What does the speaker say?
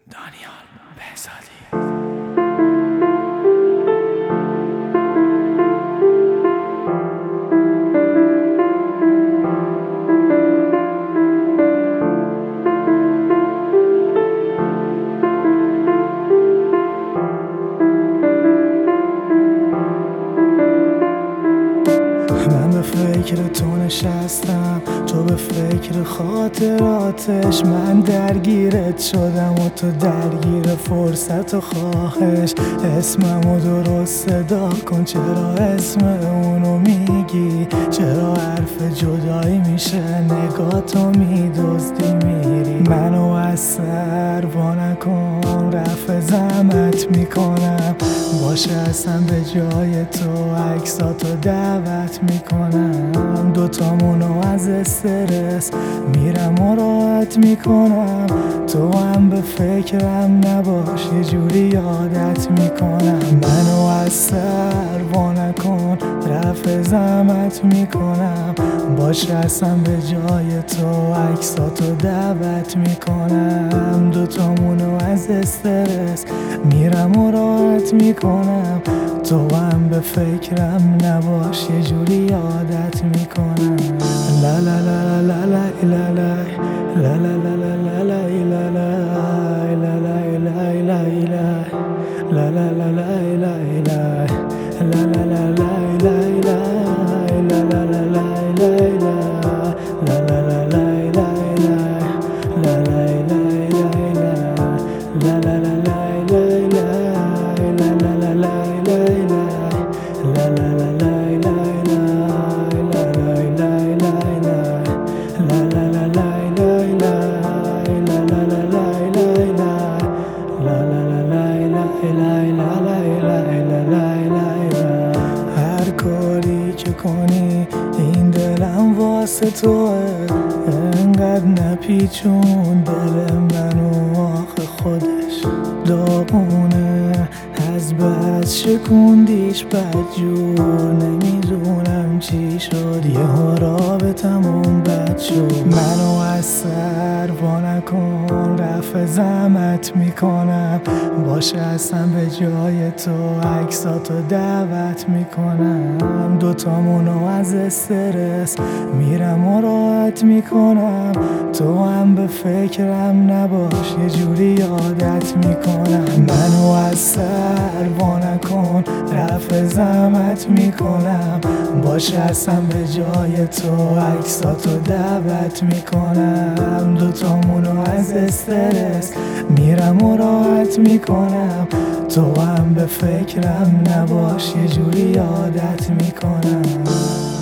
دانیال بهزادی. من به فکر تو نشستم، تو به فکر خاطراتش. من درگیرت شدم و تو درگیر فرصت و خواهش. اسممو درست صدا کن، چرا اسم اونو میگی؟ چرا حرف جدایی میشه نگاهتو میدزدی میری؟ منو از سر وا نکن، رفع زحمت میکنم. باشه اصلا به جای تو عکساتو دعوت میکنم. دوتامونو از استرس میرم و راحت میکنم. تو هم به فکرم نباش، یه جوری یادت میکنم. منو از سر وا نکن، رفع زحمت میکنم. باشه اصلا به جای تو عکساتو دعوت میکنم. دوتامونو از استرس میرم و راحت میکنم. تو هم به فکرم نباش، یه جوری یادت میکنم. لا لا لا لا لا لا لا لا لا لا لا لا لا لا هر کاری که کنی این دلم واسه توه. انقدر نپیچون دل منو، آخه خودش داغونه. از بس شکوندیش بدجور، نمیدونم چی شد، یه رابطمون بد شد. منو از سر وا نکن، رفع زحمت میکنم. باشه اصلا به جای تو عکساتو دعوت میکنم. دوتامونو از استرس میرم و راحت میکنم. تو هم به فکرم نباش، یه جوری یادت میکنم. منو از سر وا نکن، رفع زحمت میکنم. باشه اصلا به جای تو عکساتو دعوت میکنم. دوتامونو از استرس میرم و راحت میکنم. تو هم به فکرم نباش، یه جوری یادت میکنم.